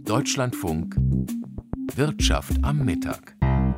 Deutschlandfunk Wirtschaft am Mittag.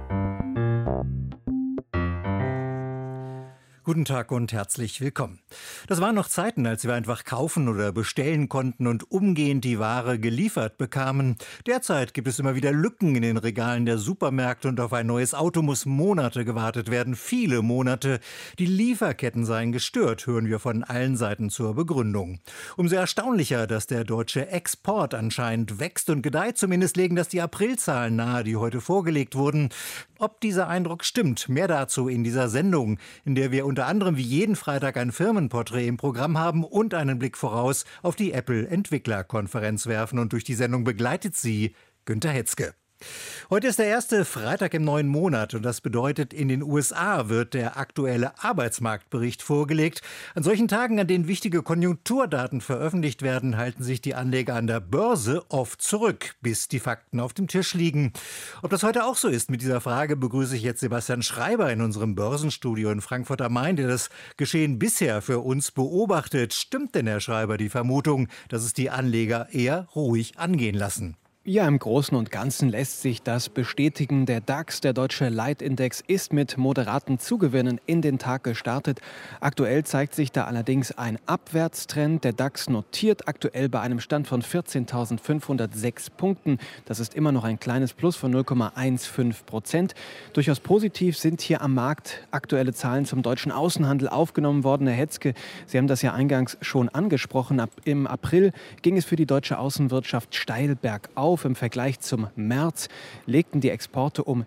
Guten Tag und herzlich willkommen. Das waren noch Zeiten, als wir einfach kaufen oder bestellen konnten und umgehend die Ware geliefert bekamen. Derzeit gibt es immer wieder Lücken in den Regalen der Supermärkte und auf ein neues Auto muss Monate gewartet werden, viele Monate. Die Lieferketten seien gestört, hören wir von allen Seiten zur Begründung. Umso erstaunlicher, dass der deutsche Export anscheinend wächst und gedeiht. Zumindest legen das die Aprilzahlen nahe, die heute vorgelegt wurden. Ob dieser Eindruck stimmt, mehr dazu in dieser Sendung, in der wir unter anderem wie jeden Freitag ein Firmenporträt im Programm haben und einen Blick voraus auf die Apple-Entwicklerkonferenz werfen. Und durch die Sendung begleitet sie Günter Hetzke. Heute ist der erste Freitag im neuen Monat und das bedeutet, in den USA wird der aktuelle Arbeitsmarktbericht vorgelegt. An solchen Tagen, an denen wichtige Konjunkturdaten veröffentlicht werden, halten sich die Anleger an der Börse oft zurück, bis die Fakten auf dem Tisch liegen. Ob das heute auch so ist, mit dieser Frage begrüße ich jetzt Sebastian Schreiber in unserem Börsenstudio in Frankfurt am Main, der das Geschehen bisher für uns beobachtet. Stimmt denn, Herr Schreiber, die Vermutung, dass es die Anleger eher ruhig angehen lassen? Ja, im Großen und Ganzen lässt sich das bestätigen. Der DAX, der deutsche Leitindex, ist mit moderaten Zugewinnen in den Tag gestartet. Aktuell zeigt sich da allerdings ein Abwärtstrend. Der DAX notiert aktuell bei einem Stand von 14.506 Punkten. Das ist immer noch ein kleines Plus von 0,15%. Durchaus positiv sind hier am Markt aktuelle Zahlen zum deutschen Außenhandel aufgenommen worden. Herr Hetzke, Sie haben das ja eingangs schon angesprochen. Im April ging es für die deutsche Außenwirtschaft steil bergauf. Im Vergleich zum März legten die Exporte um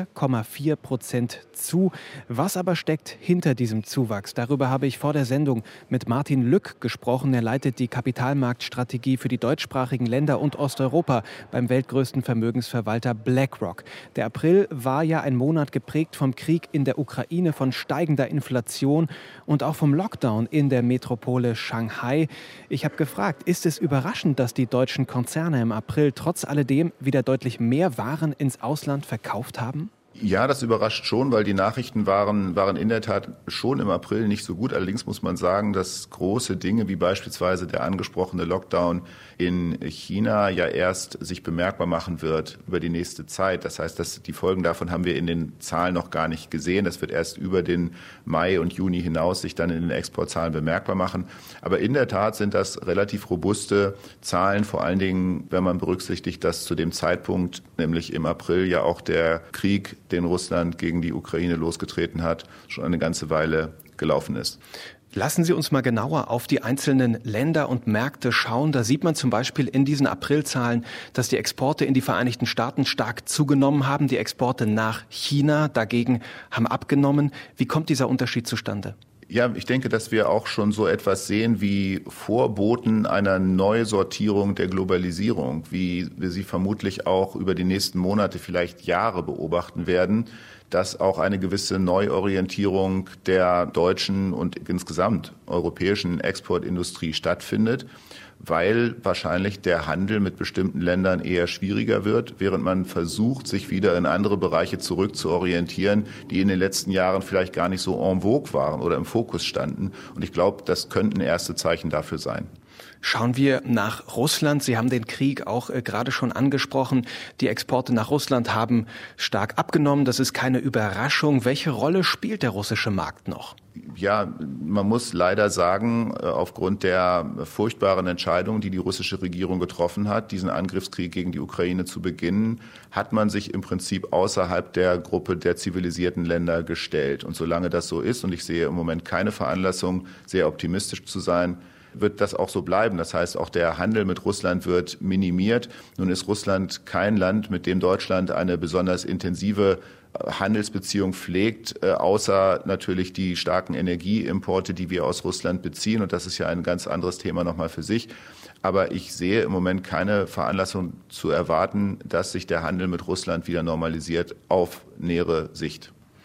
4,4% zu. Was aber steckt hinter diesem Zuwachs? Darüber habe ich vor der Sendung mit Martin Lück gesprochen. Er leitet die Kapitalmarktstrategie für die deutschsprachigen Länder und Osteuropa beim weltgrößten Vermögensverwalter BlackRock. Der April war ja ein Monat geprägt vom Krieg in der Ukraine, von steigender Inflation und auch vom Lockdown in der Metropole Shanghai. Ich habe gefragt, ist es überraschend, dass die deutschen Konzerne im April trotz alledem wieder deutlich mehr Waren ins Ausland verkauft haben? Ja, das überrascht schon, weil die Nachrichten waren in der Tat schon im April nicht so gut. Allerdings muss man sagen, dass große Dinge wie beispielsweise der angesprochene Lockdown in China ja erst sich bemerkbar machen wird über die nächste Zeit. Das heißt, die Folgen davon haben wir in den Zahlen noch gar nicht gesehen. Das wird erst über den Mai und Juni hinaus sich dann in den Exportzahlen bemerkbar machen. Aber in der Tat sind das relativ robuste Zahlen, vor allen Dingen, wenn man berücksichtigt, dass zu dem Zeitpunkt, nämlich im April, ja auch der Krieg, den Russland gegen die Ukraine losgetreten hat, schon eine ganze Weile gelaufen ist. Lassen Sie uns mal genauer auf die einzelnen Länder und Märkte schauen. Da sieht man zum Beispiel in diesen Aprilzahlen, dass die Exporte in die Vereinigten Staaten stark zugenommen haben. Die Exporte nach China dagegen haben abgenommen. Wie kommt dieser Unterschied zustande? Ja, ich denke, dass wir auch schon so etwas sehen wie Vorboten einer Neusortierung der Globalisierung, wie wir sie vermutlich auch über die nächsten Monate, vielleicht Jahre beobachten werden, dass auch eine gewisse Neuorientierung der deutschen und insgesamt europäischen Exportindustrie stattfindet, weil wahrscheinlich der Handel mit bestimmten Ländern eher schwieriger wird, während man versucht, sich wieder in andere Bereiche zurückzuorientieren, die in den letzten Jahren vielleicht gar nicht so en vogue waren oder im Fokus standen. Und ich glaube, das könnten erste Zeichen dafür sein. Schauen wir nach Russland. Sie haben den Krieg auch gerade schon angesprochen. Die Exporte nach Russland haben stark abgenommen. Das ist keine Überraschung. Welche Rolle spielt der russische Markt noch? Ja, man muss leider sagen, aufgrund der furchtbaren Entscheidung, die die russische Regierung getroffen hat, diesen Angriffskrieg gegen die Ukraine zu beginnen, hat man sich im Prinzip außerhalb der Gruppe der zivilisierten Länder gestellt. Und solange das so ist, und ich sehe im Moment keine Veranlassung, sehr optimistisch zu sein, wird das auch so bleiben. Das heißt, auch der Handel mit Russland wird minimiert. Nun ist Russland kein Land, mit dem Deutschland eine besonders intensive Handelsbeziehung pflegt, außer natürlich die starken Energieimporte, die wir aus Russland beziehen. Und das ist ja ein ganz anderes Thema nochmal für sich. Aber ich sehe im Moment keine Veranlassung zu erwarten, dass sich der Handel mit Russland wieder normalisiert auf nähere Sicht.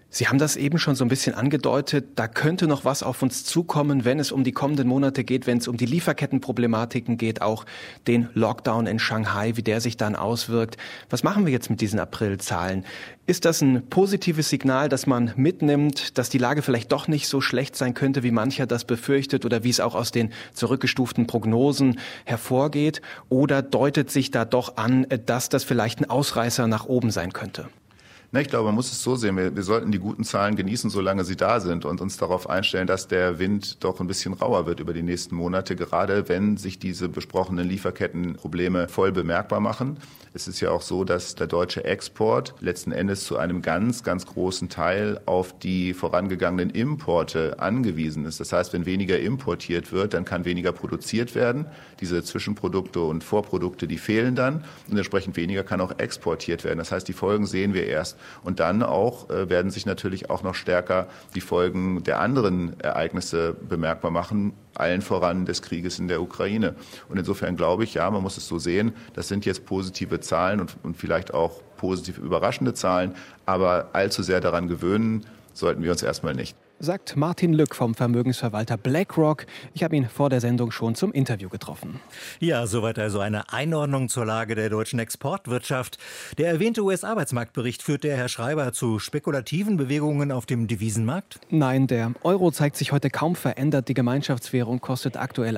Sie haben das eben schon so ein bisschen angedeutet, da könnte noch was auf uns zukommen, wenn es um die kommenden Monate geht, wenn es um die Lieferkettenproblematiken geht, auch den Lockdown in Shanghai, wie der sich dann auswirkt. Was machen wir jetzt mit diesen Aprilzahlen? Ist das ein positives Signal, das man mitnimmt, dass die Lage vielleicht doch nicht so schlecht sein könnte, wie mancher das befürchtet oder wie es auch aus den zurückgestuften Prognosen hervorgeht? Oder deutet sich da doch an, dass das vielleicht ein Ausreißer nach oben sein könnte? Ich glaube, man muss es so sehen, wir sollten die guten Zahlen genießen, solange sie da sind und uns darauf einstellen, dass der Wind doch ein bisschen rauer wird über die nächsten Monate, gerade wenn sich diese besprochenen Lieferkettenprobleme voll bemerkbar machen. Es ist ja auch so, dass der deutsche Export letzten Endes zu einem ganz, ganz großen Teil auf die vorangegangenen Importe angewiesen ist. Das heißt, wenn weniger importiert wird, dann kann weniger produziert werden. Diese Zwischenprodukte und Vorprodukte, die fehlen dann und entsprechend weniger kann auch exportiert werden. Das heißt, die Folgen sehen wir erst. Und dann auch werden sich natürlich auch noch stärker die Folgen der anderen Ereignisse bemerkbar machen, allen voran des Krieges in der Ukraine. Und insofern glaube ich, ja, man muss es so sehen, das sind jetzt positive Zahlen und vielleicht auch positiv überraschende Zahlen, aber allzu sehr daran gewöhnen sollten wir uns erstmal nicht. Sagt Martin Lück vom Vermögensverwalter BlackRock. Ich habe ihn vor der Sendung schon zum Interview getroffen. Ja, soweit also eine Einordnung zur Lage der deutschen Exportwirtschaft. Der erwähnte US-Arbeitsmarktbericht führt der Herr Schreiber zu spekulativen Bewegungen auf dem Devisenmarkt? Nein, der Euro zeigt sich heute kaum verändert. Die Gemeinschaftswährung kostet aktuell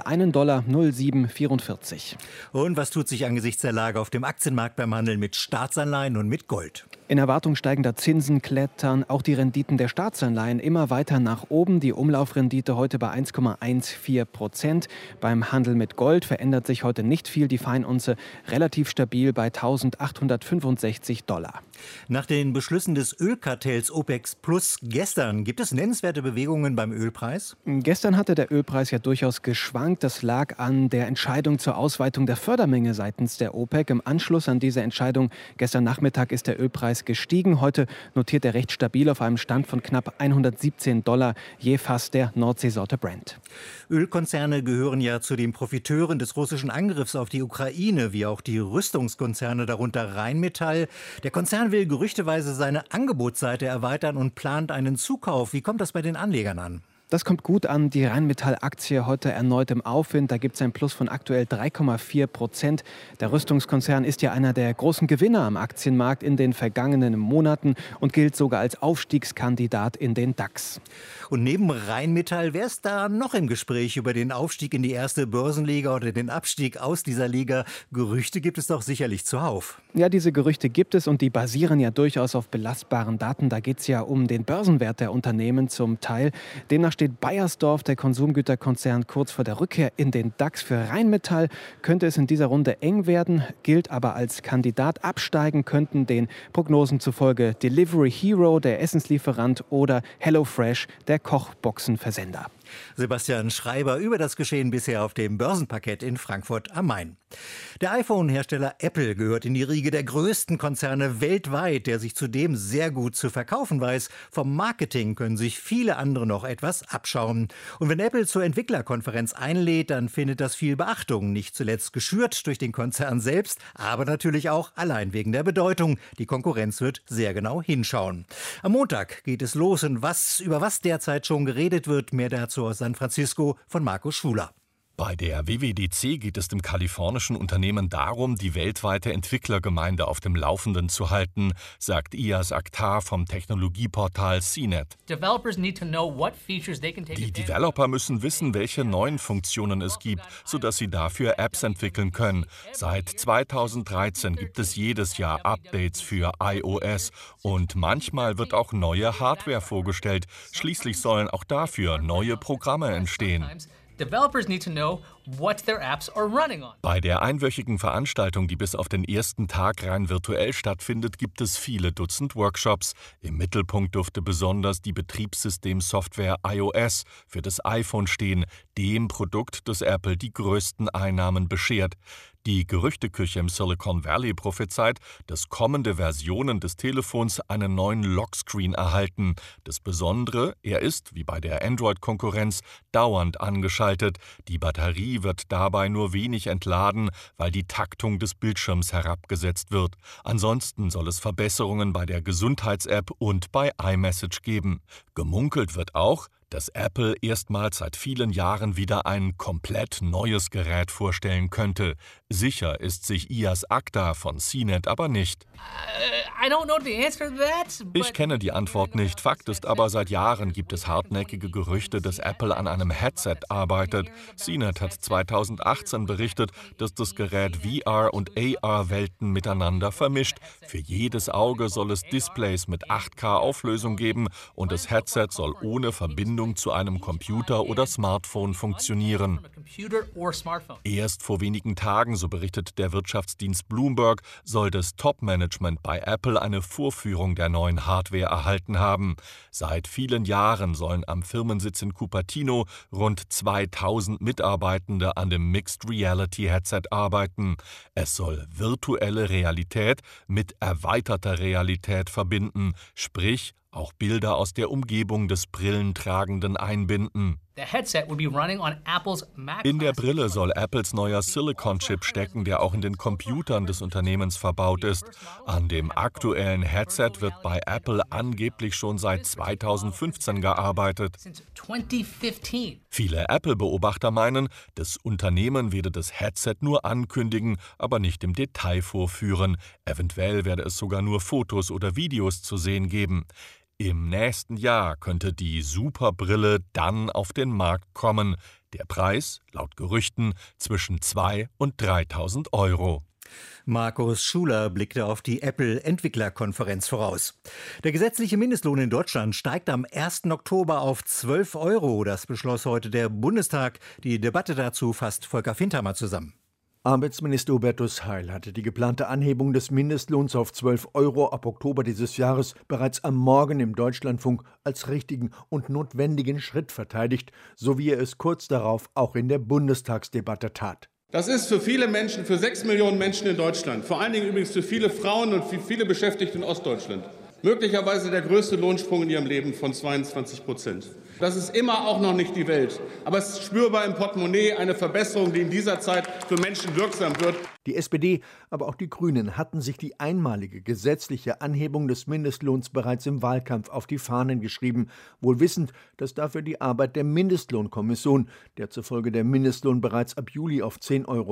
$1,0744. Und was tut sich angesichts der Lage auf dem Aktienmarkt beim Handel mit Staatsanleihen und mit Gold? In Erwartung steigender Zinsen klettern auch die Renditen der Staatsanleihen immer weiter nach oben. Die Umlaufrendite heute bei 1,14%. Beim Handel mit Gold verändert sich heute nicht viel. Die Feinunze relativ stabil bei $1.865. Nach den Beschlüssen des Ölkartells OPEC Plus gestern gibt es nennenswerte Bewegungen beim Ölpreis? Gestern hatte der Ölpreis ja durchaus geschwankt. Das lag an der Entscheidung zur Ausweitung der Fördermenge seitens der OPEC. Im Anschluss an diese Entscheidung gestern Nachmittag ist der Ölpreis gestiegen. Heute notiert er recht stabil auf einem Stand von knapp $117 je Fass der Nordseesorte Brent. Ölkonzerne gehören ja zu den Profiteuren des russischen Angriffs auf die Ukraine, wie auch die Rüstungskonzerne, darunter Rheinmetall. Der Konzern will gerüchteweise seine Angebotsseite erweitern und plant einen Zukauf. Wie kommt das bei den Anlegern an? Das kommt gut an. Die Rheinmetall-Aktie heute erneut im Aufwind. Da gibt es einen Plus von aktuell 3,4%. Der Rüstungskonzern ist ja einer der großen Gewinner am Aktienmarkt in den vergangenen Monaten und gilt sogar als Aufstiegskandidat in den DAX. Und neben Rheinmetall, wer ist da noch im Gespräch über den Aufstieg in die erste Börsenliga oder den Abstieg aus dieser Liga? Gerüchte gibt es doch sicherlich zuhauf. Ja, diese Gerüchte gibt es und die basieren ja durchaus auf belastbaren Daten. Da geht es ja um den Börsenwert der Unternehmen zum Teil. Demnach steht Beiersdorf, der Konsumgüterkonzern, kurz vor der Rückkehr in den DAX. Für Rheinmetall könnte es in dieser Runde eng werden, gilt aber als Kandidat. Absteigen könnten den Prognosen zufolge Delivery Hero, der Essenslieferant, oder HelloFresh, der Kochboxenversender. Sebastian Schreiber über das Geschehen bisher auf dem Börsenparkett in Frankfurt am Main. Der iPhone-Hersteller Apple gehört in die Riege der größten Konzerne weltweit, der sich zudem sehr gut zu verkaufen weiß. Vom Marketing können sich viele andere noch etwas abschauen. Und wenn Apple zur Entwicklerkonferenz einlädt, dann findet das viel Beachtung. Nicht zuletzt geschürt durch den Konzern selbst, aber natürlich auch allein wegen der Bedeutung. Die Konkurrenz wird sehr genau hinschauen. Am Montag geht es los und über was derzeit schon geredet wird, mehr dazu aus San Francisco von Markus Schwuler. Bei der WWDC geht es dem kalifornischen Unternehmen darum, die weltweite Entwicklergemeinde auf dem Laufenden zu halten, sagt Iyas Akhtar vom Technologieportal CNET. Die Developer müssen wissen, welche neuen Funktionen es gibt, sodass sie dafür Apps entwickeln können. Seit 2013 gibt es jedes Jahr Updates für iOS und manchmal wird auch neue Hardware vorgestellt. Schließlich sollen auch dafür neue Programme entstehen. Developers need to know what their apps are running on. Bei der einwöchigen Veranstaltung, die bis auf den ersten Tag rein virtuell stattfindet, gibt es viele Dutzend Workshops. Im Mittelpunkt dürfte besonders die Betriebssystemsoftware iOS für das iPhone stehen, dem Produkt, das Apple die größten Einnahmen beschert. Die Gerüchteküche im Silicon Valley prophezeit, dass kommende Versionen des Telefons einen neuen Lockscreen erhalten. Das Besondere, er ist, wie bei der Android-Konkurrenz, dauernd angeschaltet. Die Batterie wird dabei nur wenig entladen, weil die Taktung des Bildschirms herabgesetzt wird. Ansonsten soll es Verbesserungen bei der Gesundheits-App und bei iMessage geben. Gemunkelt wird auch, dass Apple erstmals seit vielen Jahren wieder ein komplett neues Gerät vorstellen könnte. Sicher ist sich Iyas Akta von CNET aber nicht. Ich kenne die Antwort nicht. Fakt ist aber, seit Jahren gibt es hartnäckige Gerüchte, dass Apple an einem Headset arbeitet. CNET hat 2018 berichtet, dass das Gerät VR- und AR-Welten miteinander vermischt. Für jedes Auge soll es Displays mit 8K-Auflösung geben und das Headset soll ohne Verbindung zu einem Computer oder Smartphone funktionieren. Erst vor wenigen Tagen, so berichtet der Wirtschaftsdienst Bloomberg, soll das Top-Management bei Apple eine Vorführung der neuen Hardware erhalten haben. Seit vielen Jahren sollen am Firmensitz in Cupertino rund 2000 Mitarbeitende an dem Mixed Reality Headset arbeiten. Es soll virtuelle Realität mit erweiterter Realität verbinden, sprich auch Bilder aus der Umgebung des Brillentragenden einbinden. In der Brille soll Apples neuer Silicon-Chip stecken, der auch in den Computern des Unternehmens verbaut ist. An dem aktuellen Headset wird bei Apple angeblich schon seit 2015 gearbeitet. Viele Apple-Beobachter meinen, das Unternehmen werde das Headset nur ankündigen, aber nicht im Detail vorführen. Eventuell werde es sogar nur Fotos oder Videos zu sehen geben. Im nächsten Jahr könnte die Superbrille dann auf den Markt kommen. Der Preis, laut Gerüchten, zwischen 2.000 und 3.000 Euro. Markus Schuler blickte auf die Apple-Entwicklerkonferenz voraus. Der gesetzliche Mindestlohn in Deutschland steigt am 1. Oktober auf 12 Euro. Das beschloss heute der Bundestag. Die Debatte dazu fasst Volker Findhammer zusammen. Arbeitsminister Hubertus Heil hatte die geplante Anhebung des Mindestlohns auf 12 Euro ab Oktober dieses Jahres bereits am Morgen im Deutschlandfunk als richtigen und notwendigen Schritt verteidigt, so wie er es kurz darauf auch in der Bundestagsdebatte tat. Das ist für viele Menschen, für 6 Millionen Menschen in Deutschland, vor allen Dingen übrigens für viele Frauen und für viele Beschäftigte in Ostdeutschland, möglicherweise der größte Lohnsprung in ihrem Leben von 22%. Das ist immer auch noch nicht die Welt. Aber es ist spürbar im Portemonnaie eine Verbesserung, die in dieser Zeit für Menschen wirksam wird. Die SPD, aber auch die Grünen hatten sich die einmalige gesetzliche Anhebung des Mindestlohns bereits im Wahlkampf auf die Fahnen geschrieben, wohl wissend, dass dafür die Arbeit der Mindestlohnkommission, der zufolge der Mindestlohn bereits ab Juli auf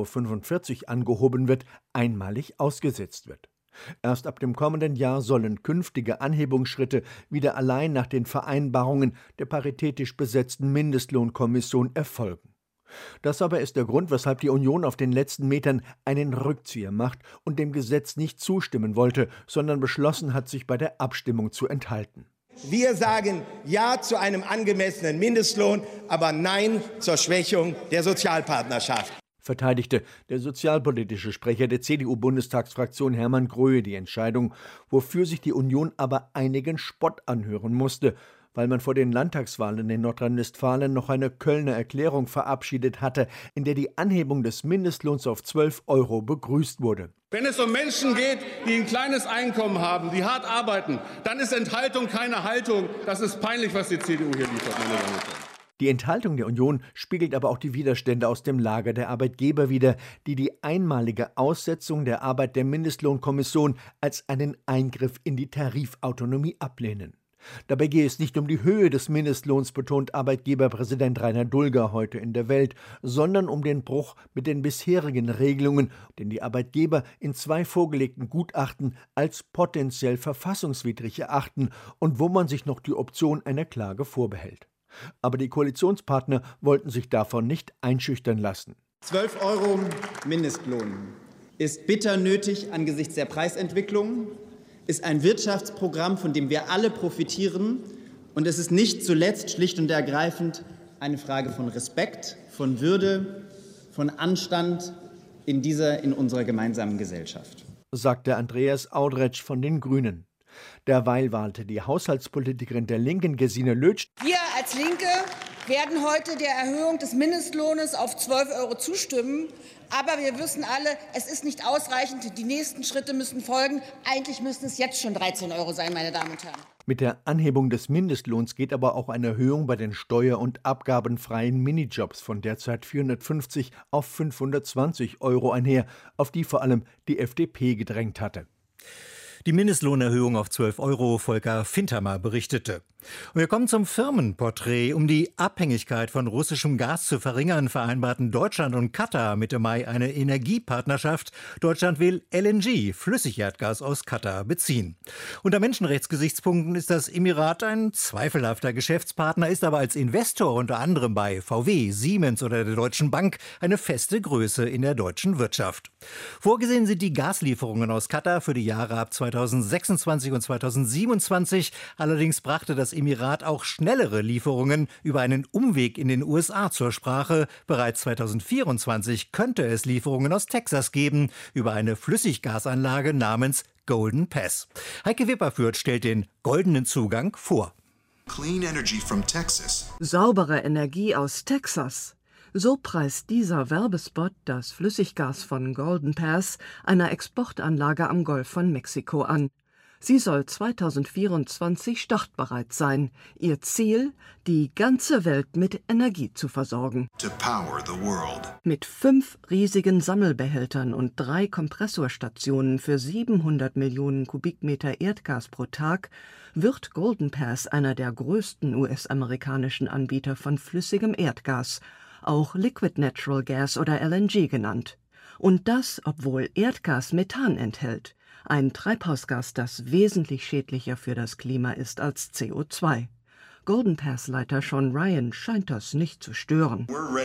10,45 Euro angehoben wird, einmalig ausgesetzt wird. Erst ab dem kommenden Jahr sollen künftige Anhebungsschritte wieder allein nach den Vereinbarungen der paritätisch besetzten Mindestlohnkommission erfolgen. Das aber ist der Grund, weshalb die Union auf den letzten Metern einen Rückzieher macht und dem Gesetz nicht zustimmen wollte, sondern beschlossen hat, sich bei der Abstimmung zu enthalten. Wir sagen Ja zu einem angemessenen Mindestlohn, aber Nein zur Schwächung der Sozialpartnerschaft. Verteidigte der sozialpolitische Sprecher der CDU-Bundestagsfraktion Hermann Gröhe die Entscheidung, wofür sich die Union aber einigen Spott anhören musste, weil man vor den Landtagswahlen in Nordrhein-Westfalen noch eine Kölner Erklärung verabschiedet hatte, in der die Anhebung des Mindestlohns auf 12 Euro begrüßt wurde. Wenn es um Menschen geht, die ein kleines Einkommen haben, die hart arbeiten, dann ist Enthaltung keine Haltung. Das ist peinlich, was die CDU hier liefert, meine Damen und Herren. Die Enthaltung der Union spiegelt aber auch die Widerstände aus dem Lager der Arbeitgeber wider, die die einmalige Aussetzung der Arbeit der Mindestlohnkommission als einen Eingriff in die Tarifautonomie ablehnen. Dabei gehe es nicht um die Höhe des Mindestlohns, betont Arbeitgeberpräsident Rainer Dulger heute in der Welt, sondern um den Bruch mit den bisherigen Regelungen, den die Arbeitgeber in 2 vorgelegten Gutachten als potenziell verfassungswidrig erachten und wo man sich noch die Option einer Klage vorbehält. Aber die Koalitionspartner wollten sich davon nicht einschüchtern lassen. 12 Euro Mindestlohn ist bitter nötig angesichts der Preisentwicklung, ist ein Wirtschaftsprogramm, von dem wir alle profitieren. Und es ist nicht zuletzt schlicht und ergreifend eine Frage von Respekt, von Würde, von Anstand in unserer gemeinsamen Gesellschaft, sagte Andreas Audretsch von den Grünen. Derweil warnte die Haushaltspolitikerin der Linken, Gesine Lötsch: Wir als Linke werden heute der Erhöhung des Mindestlohnes auf 12 € zustimmen. Aber wir wissen alle, es ist nicht ausreichend. Die nächsten Schritte müssen folgen. Eigentlich müssten es jetzt schon 13 € sein, meine Damen und Herren. Mit der Anhebung des Mindestlohns geht aber auch eine Erhöhung bei den steuer- und abgabenfreien Minijobs von derzeit 450 auf 520 € einher, auf die vor allem die FDP gedrängt hatte. Die Mindestlohnerhöhung auf 12 €, Volker Fintermer berichtete. Und wir kommen zum Firmenporträt. Um die Abhängigkeit von russischem Gas zu verringern, vereinbarten Deutschland und Katar Mitte Mai eine Energiepartnerschaft. Deutschland will LNG, Flüssigerdgas aus Katar, beziehen. Unter Menschenrechtsgesichtspunkten ist das Emirat ein zweifelhafter Geschäftspartner, ist aber als Investor unter anderem bei VW, Siemens oder der Deutschen Bank eine feste Größe in der deutschen Wirtschaft. Vorgesehen sind die Gaslieferungen aus Katar für die Jahre ab 2026 und 2027. Allerdings brachte das Emirat auch schnellere Lieferungen über einen Umweg in den USA zur Sprache. Bereits 2024 könnte es Lieferungen aus Texas geben über eine Flüssiggasanlage namens Golden Pass. Heike Wipperfürth stellt den goldenen Zugang vor. Clean energy from Texas. Saubere Energie aus Texas. So preist dieser Werbespot das Flüssiggas von Golden Pass, einer Exportanlage am Golf von Mexiko, an. Sie soll 2024 startbereit sein. Ihr Ziel, die ganze Welt mit Energie zu versorgen. To power the world. Mit 5 riesigen Sammelbehältern und 3 Kompressorstationen für 700 Millionen Kubikmeter Erdgas pro Tag wird Golden Pass einer der größten US-amerikanischen Anbieter von flüssigem Erdgas, auch Liquid Natural Gas oder LNG genannt. Und das, obwohl Erdgas Methan enthält. Ein Treibhausgas, das wesentlich schädlicher für das Klima ist als CO2. Golden Pass-Leiter Sean Ryan scheint das nicht zu stören.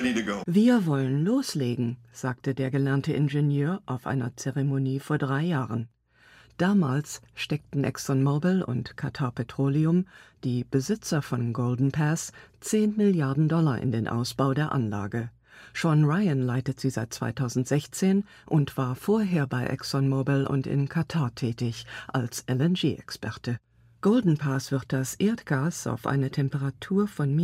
Wir wollen loslegen, sagte der gelernte Ingenieur auf einer Zeremonie vor 3 Jahren. Damals steckten ExxonMobil und Qatar Petroleum, die Besitzer von Golden Pass, $10 Milliarden in den Ausbau der Anlage. Sean Ryan leitet sie seit 2016 und war vorher bei ExxonMobil und in Katar tätig als LNG-Experte. Golden Pass wird das Erdgas auf eine Temperatur von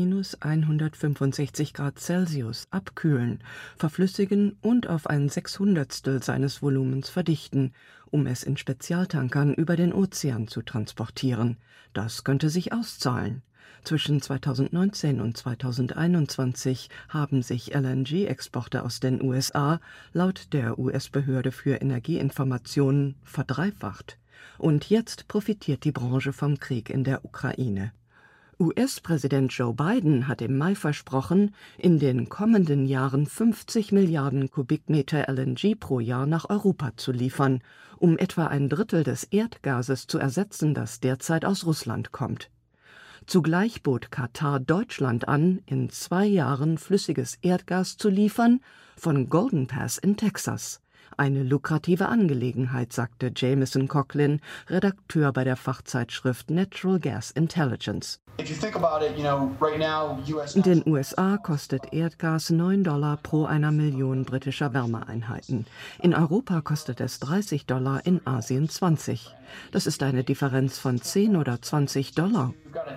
-165 Grad Celsius abkühlen, verflüssigen und auf ein 600stel seines Volumens verdichten, um es in Spezialtankern über den Ozean zu transportieren. Das könnte sich auszahlen. Zwischen 2019 und 2021 haben sich LNG-Exporte aus den USA laut der US-Behörde für Energieinformationen verdreifacht. Und jetzt profitiert die Branche vom Krieg in der Ukraine. US-Präsident Joe Biden hat im Mai versprochen, in den kommenden Jahren 50 Milliarden Kubikmeter LNG pro Jahr nach Europa zu liefern, um etwa ein Drittel des Erdgases zu ersetzen, das derzeit aus Russland kommt. Zugleich bot Katar Deutschland an, in 2 Jahren flüssiges Erdgas zu liefern von Golden Pass in Texas. Eine lukrative Angelegenheit, sagte Jameson Coughlin, Redakteur bei der Fachzeitschrift Natural Gas Intelligence. In den USA kostet Erdgas $9 pro 1 Million britischer Wärmeeinheiten. In Europa kostet es $30, in Asien 20. Das ist eine Differenz von $10 oder $20.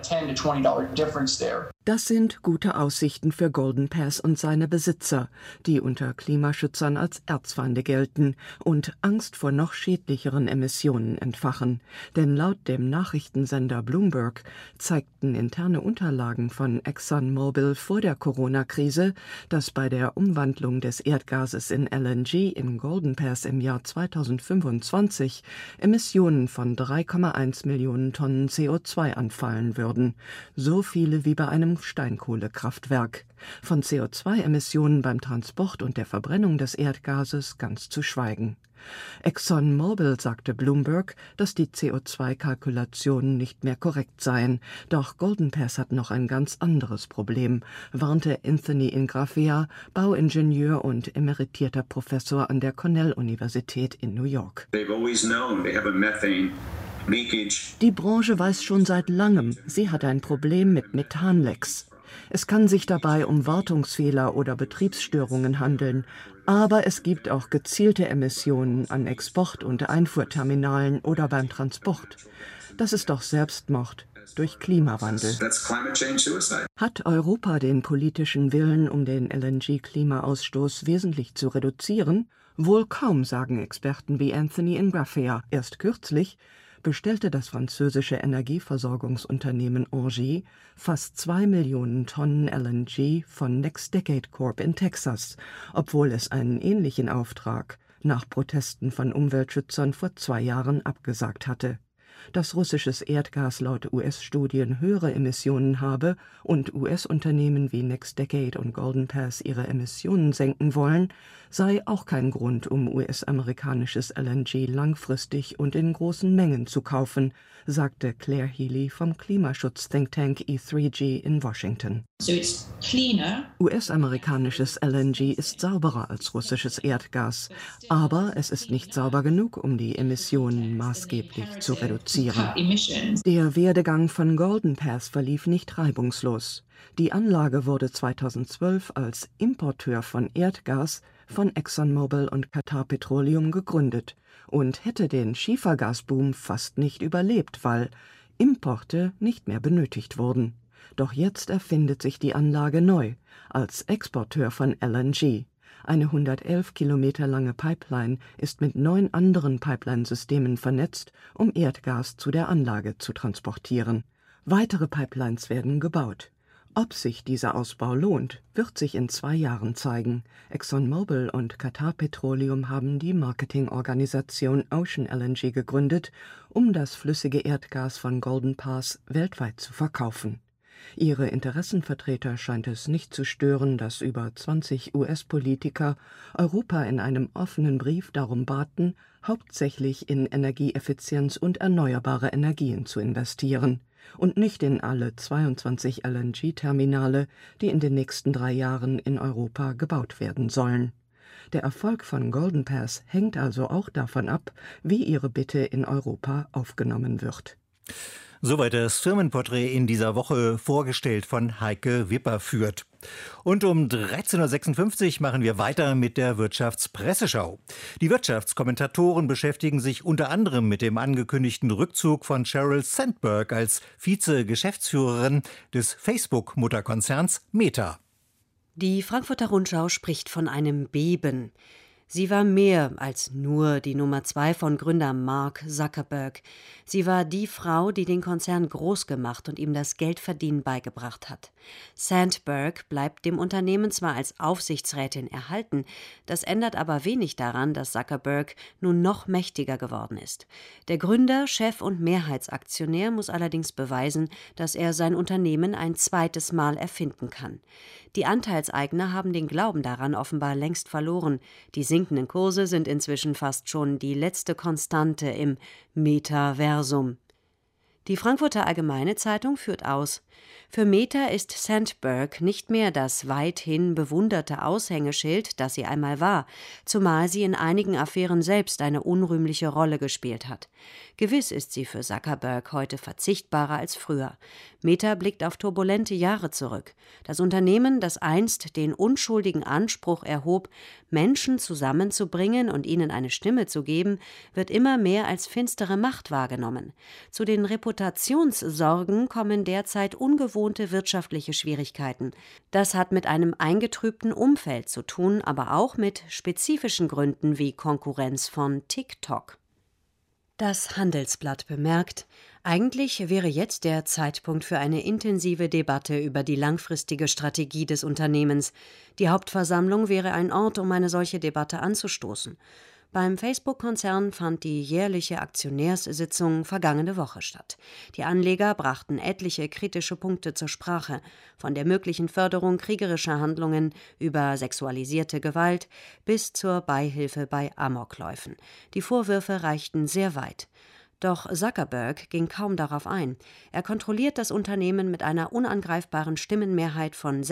Das sind gute Aussichten für Golden Pass und seine Besitzer, die unter Klimaschützern als Erzfeinde gelten und Angst vor noch schädlicheren Emissionen entfachen. Denn laut dem Nachrichtensender Bloomberg zeigten interne Unterlagen von ExxonMobil vor der Corona-Krise, dass bei der Umwandlung des Erdgases in LNG im Golden Pass im Jahr 2025 Emissionen von 3,1 Millionen Tonnen CO2 anfallen würden. So viele wie bei einem Steinkohlekraftwerk. Von CO2-Emissionen beim Transport und der Verbrennung des Erdgases ganz zu schweigen. ExxonMobil sagte Bloomberg, dass die CO2-Kalkulationen nicht mehr korrekt seien. Doch Golden Pass hat noch ein ganz anderes Problem, warnte Anthony Ingrafia, Bauingenieur und emeritierter Professor an der Cornell-Universität in New York. Die Branche weiß schon seit langem, sie hat ein Problem mit Methanlecks. Es kann sich dabei um Wartungsfehler oder Betriebsstörungen handeln, aber es gibt auch gezielte Emissionen an Export- und Einfuhrterminalen oder beim Transport. Das ist doch Selbstmord. durch Klimawandel. Hat Europa den politischen Willen, um den LNG-Klimaausstoß wesentlich zu reduzieren? Wohl kaum, sagen Experten wie Anthony Ingraffea. Erst kürzlich bestellte das französische Energieversorgungsunternehmen Engie fast 2 Millionen Tonnen LNG von NextDecade Corp in Texas, obwohl es einen ähnlichen Auftrag nach Protesten von Umweltschützern vor 2 Jahren abgesagt hatte. Dass russisches Erdgas laut US-Studien höhere Emissionen habe und US-Unternehmen wie NextDecade und Golden Pass ihre Emissionen senken wollen, sei auch kein Grund, um US-amerikanisches LNG langfristig und in großen Mengen zu kaufen, sagte Claire Healy vom Klimaschutz-Think-Tank E3G in Washington. US-amerikanisches LNG ist sauberer als russisches Erdgas, aber es ist nicht sauber genug, um die Emissionen maßgeblich zu reduzieren. Der Werdegang von Golden Pass verlief nicht reibungslos. Die Anlage wurde 2012 als Importeur von Erdgas von ExxonMobil und Qatar Petroleum gegründet und hätte den Schiefergasboom fast nicht überlebt, weil Importe nicht mehr benötigt wurden. Doch jetzt erfindet sich die Anlage neu als Exporteur von LNG. Eine 111 Kilometer lange Pipeline ist mit 9 anderen Pipelinesystemen vernetzt, um Erdgas zu der Anlage zu transportieren. Weitere Pipelines werden gebaut. Ob sich dieser Ausbau lohnt, wird sich in 2 Jahren zeigen. ExxonMobil und Qatar Petroleum haben die Marketingorganisation Ocean LNG gegründet, um das flüssige Erdgas von Golden Pass weltweit zu verkaufen. Ihre Interessenvertreter scheint es nicht zu stören, dass über 20 US-Politiker Europa in einem offenen Brief darum baten, hauptsächlich in Energieeffizienz und erneuerbare Energien zu investieren und nicht in alle 22 LNG-Terminale, die in den nächsten 3 Jahren in Europa gebaut werden sollen. Der Erfolg von Golden Pass hängt also auch davon ab, wie ihre Bitte in Europa aufgenommen wird. Soweit das Firmenporträt in dieser Woche, vorgestellt von Heike Wipperfürth. Und um 13.56 Uhr machen wir weiter mit der Wirtschaftspresseschau. Die Wirtschaftskommentatoren beschäftigen sich unter anderem mit dem angekündigten Rückzug von Sheryl Sandberg als Vize-Geschäftsführerin des Facebook-Mutterkonzerns Meta. Die Frankfurter Rundschau spricht von einem Beben. Sie war mehr als nur die Nummer 2 von Gründer Mark Zuckerberg. Sie war die Frau, die den Konzern groß gemacht und ihm das Geldverdienen beigebracht hat. Sandberg bleibt dem Unternehmen zwar als Aufsichtsrätin erhalten, das ändert aber wenig daran, dass Zuckerberg nun noch mächtiger geworden ist. Der Gründer, Chef und Mehrheitsaktionär muss allerdings beweisen, dass er sein Unternehmen ein zweites Mal erfinden kann. Die Anteilseigner haben den Glauben daran offenbar längst verloren. Die sinkenden Kurse sind inzwischen fast schon die letzte Konstante im Metaversum. Die Frankfurter Allgemeine Zeitung führt aus: Für Meta ist Sandberg nicht mehr das weithin bewunderte Aushängeschild, das sie einmal war, zumal sie in einigen Affären selbst eine unrühmliche Rolle gespielt hat. Gewiss ist sie für Zuckerberg heute verzichtbarer als früher. Meta blickt auf turbulente Jahre zurück. Das Unternehmen, das einst den unschuldigen Anspruch erhob, Menschen zusammenzubringen und ihnen eine Stimme zu geben, wird immer mehr als finstere Macht wahrgenommen. Zu den Reputationssorgen kommen derzeit ungewohnte wirtschaftliche Schwierigkeiten. Das hat mit einem eingetrübten Umfeld zu tun, aber auch mit spezifischen Gründen wie Konkurrenz von TikTok. Das Handelsblatt bemerkt, eigentlich wäre jetzt der Zeitpunkt für eine intensive Debatte über die langfristige Strategie des Unternehmens. Die Hauptversammlung wäre ein Ort, um eine solche Debatte anzustoßen. Beim Facebook-Konzern fand die jährliche Aktionärssitzung vergangene Woche statt. Die Anleger brachten etliche kritische Punkte zur Sprache, von der möglichen Förderung kriegerischer Handlungen über sexualisierte Gewalt bis zur Beihilfe bei Amokläufen. Die Vorwürfe reichten sehr weit. Doch Zuckerberg ging kaum darauf ein. Er kontrolliert das Unternehmen mit einer unangreifbaren Stimmenmehrheit von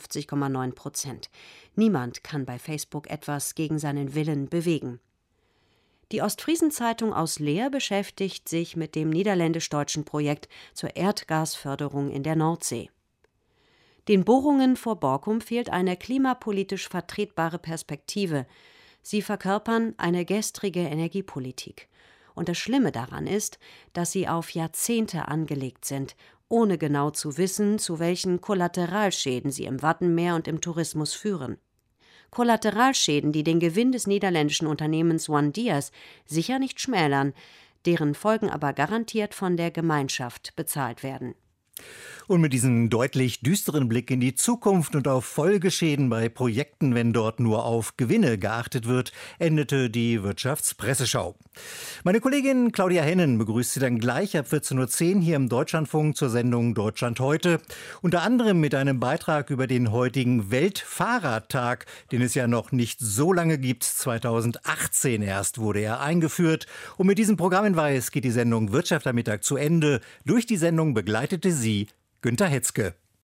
56,9%. Niemand kann bei Facebook etwas gegen seinen Willen bewegen. Die Ostfriesen-Zeitung aus Leer beschäftigt sich mit dem niederländisch-deutschen Projekt zur Erdgasförderung in der Nordsee. Den Bohrungen vor Borkum fehlt eine klimapolitisch vertretbare Perspektive. Sie verkörpern eine gestrige Energiepolitik. Und das Schlimme daran ist, dass sie auf Jahrzehnte angelegt sind, ohne genau zu wissen, zu welchen Kollateralschäden sie im Wattenmeer und im Tourismus führen. Kollateralschäden, die den Gewinn des niederländischen Unternehmens OneDias sicher nicht schmälern, deren Folgen aber garantiert von der Gemeinschaft bezahlt werden. Und mit diesem deutlich düsteren Blick in die Zukunft und auf Folgeschäden bei Projekten, wenn dort nur auf Gewinne geachtet wird, endete die Wirtschaftspresseschau. Meine Kollegin Claudia Hennen begrüßt Sie dann gleich ab 14.10 Uhr hier im Deutschlandfunk zur Sendung Deutschland heute. Unter anderem mit einem Beitrag über den heutigen Weltfahrradtag, den es ja noch nicht so lange gibt. 2018 erst wurde er eingeführt. Und mit diesem Programmhinweis geht die Sendung Wirtschaft am Mittag zu Ende. Durch die Sendung begleitete sie Günter Hetzke.